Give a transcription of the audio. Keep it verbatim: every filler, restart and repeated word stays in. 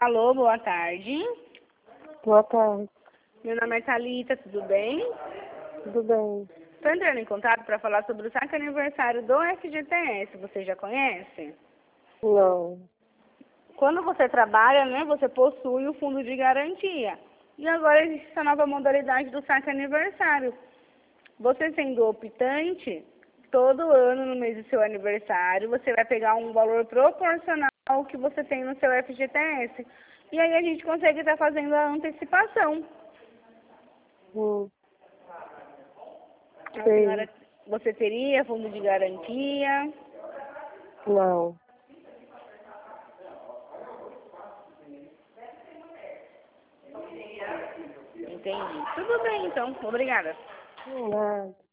Alô, boa tarde. Boa tarde. Meu nome é Thalita, tudo bem? Tudo bem? Estou entrando em contato para falar sobre o saque aniversário do F G T S. Você já conhece? Não. Quando você trabalha, né, você possui o fundo de garantia. E agora existe essa nova modalidade do saque aniversário. Você sendo optante, todo ano, no mês do seu aniversário, você vai pegar um valor proporcional ao que você tem no seu F G T S. E aí a gente consegue estar fazendo a antecipação. Hum. A Sei. senhora, você teria fundo de garantia? Não. Entendi. Tudo bem, então. Obrigada. Nada.